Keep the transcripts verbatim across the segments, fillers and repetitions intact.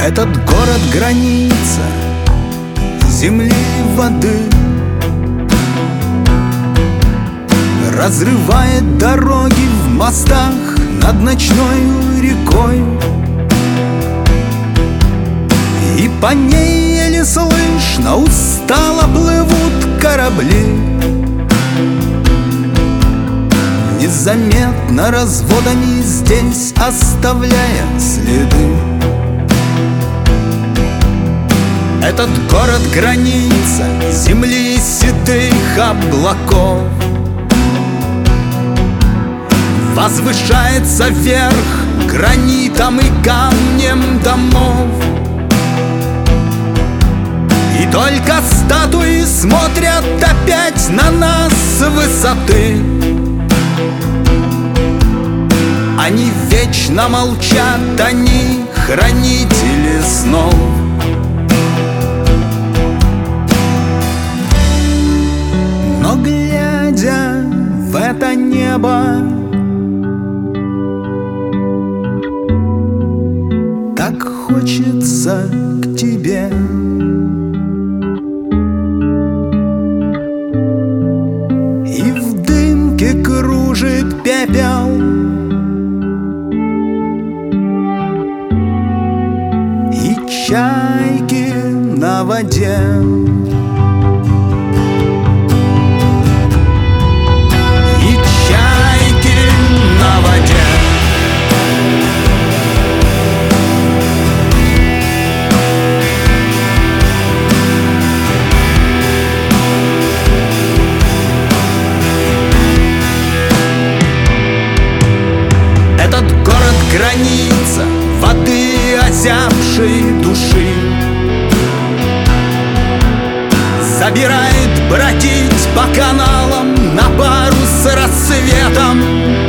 Этот город — граница земли и воды, разрывает дороги в мостах над ночной рекой, и по ней еле слышно устало плывут корабли, незаметно разводами здесь оставляя следы. Этот город — граница земли и седых облаков, возвышается вверх гранитом и камнем домов, и только статуи смотрят опять на нас с высоты. Они вечно молчат, они хранители снов. Но глядя в это небо, так хочется к тебе. И в дымке кружит пепел, и чайки на воде. Граница воды озябшей души забирает бродить по каналам на пару с рассветом.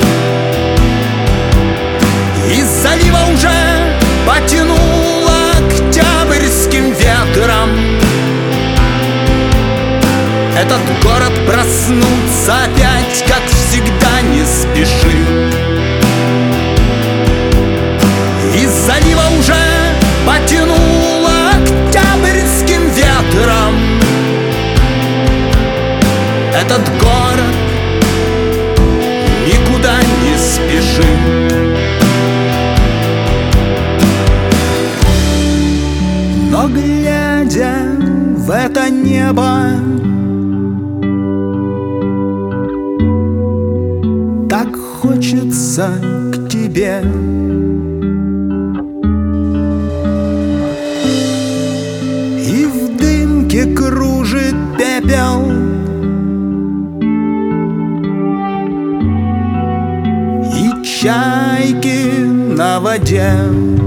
Из залива уже потянуло октябрьским ветром. Этот город проснуться опять, как всегда, не спешит. Из залива уже потянуло октябрьским ветром. Этот город никуда не спешит. Но глядя в это небо, так хочется к тебе. Кружит пепел, и чайки на воде.